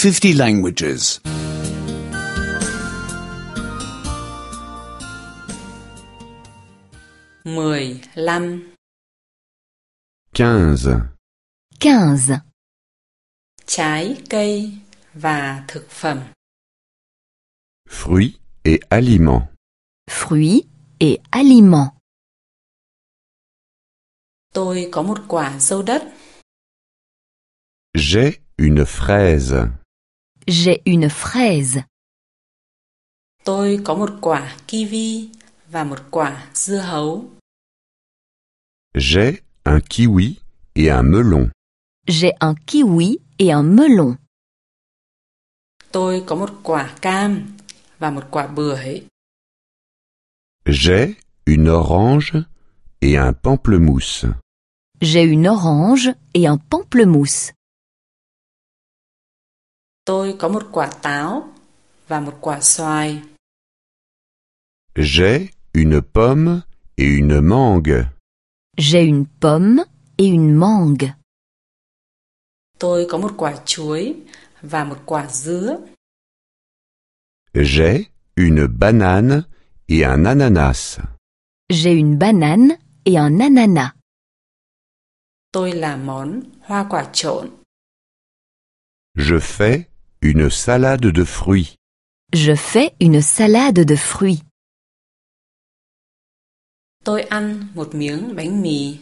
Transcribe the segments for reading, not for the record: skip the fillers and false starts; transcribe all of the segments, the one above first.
50 languages. 15. 15. 15. Trái cây và thực phẩm. Fruits et aliments. Fruits et aliments. Tôi có một quả dâu đất. J'ai une fraise. J'ai une fraise. Tôi có một quả kiwi và một quả dưa hấu. J'ai un kiwi et un melon. J'ai un kiwi et un melon. Tôi có một quả cam và một quả bưởi. J'ai une orange et un pamplemousse. J'ai une orange et un pamplemousse. Tôi có một quả táo và một quả xoài. J'ai une pomme et une mangue. J'ai une pomme et une mangue. Tôi có một quả chuối và một quả dứa. J'ai une banane et un ananas. J'ai une banane et un ananas. Tôi làm món hoa quả trộn. Je fais une salade de fruits. Je fais une salade de fruits. Tôi ăn một miếng bánh mì.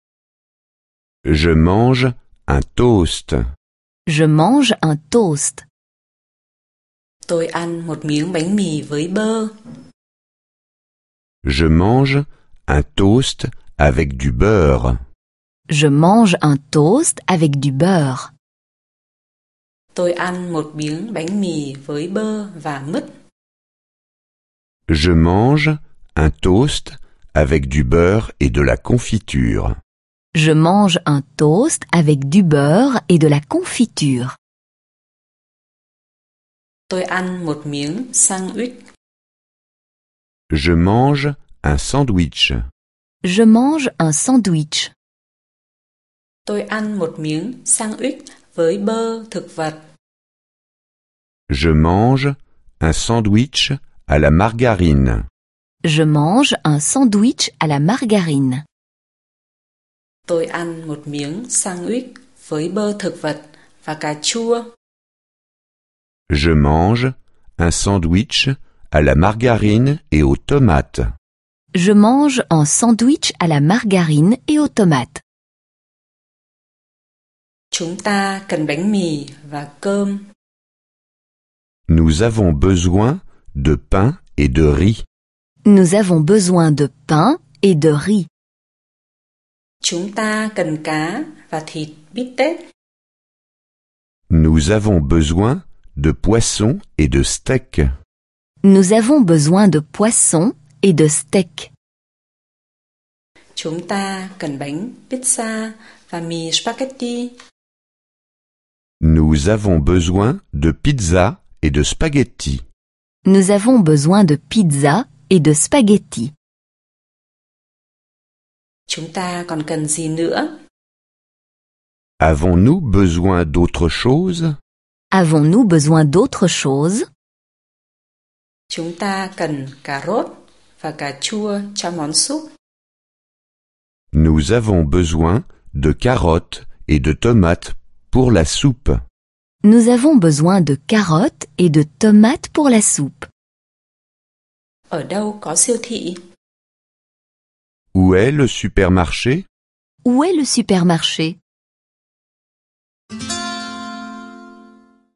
Je mange un toast. Je mange un toast. Tôi ăn một miếng bánh mì với bơ. Je mange un toast avec du beurre. Je mange un toast avec du beurre. Tôi ăn một miếng bánh mì với bơ và mứt. Je mange un toast avec du beurre et de la confiture. Je mange un toast avec du beurre et de la confiture. Tôi ăn một miếng sandwich. Je mange un sandwich. Je mange un sandwich. Tôi ăn một miếng sandwich với bơ thực vật. Je mange un sandwich à la margarine. Je mange un sandwich à la margarine. Tôi ăn một miếng sandwich với bơ thực vật và cà chua. Je mange un sandwich à la margarine et aux tomates. Je mange un sandwich à la margarine et aux tomates. Chúng ta cần bánh mì và cơm. Nous avons besoin de pain et de riz. Nous avons besoin de pain et de riz. Chúng ta cần cá và thịt bít tết. Nous avons besoin de poisson et de steak. Nous avons besoin de poisson et de steak. Chúng ta cần bánh pizza và mì spaghetti. Nous avons besoin de pizza et de spaghetti. Nous avons besoin de pizza et de spaghetti. Chúng ta còn cần gì nữa? Avons-nous besoin d'autre chose? Avons-nous besoin d'autre chose? Chúng ta cần cà rốt và cà chua cho món súp. Nous avons besoin de carottes et de tomates pour la soupe. Nous avons besoin de carottes et de tomates pour la soupe. Ở đâu có siêu thị? Où est le supermarché? Où est le supermarché?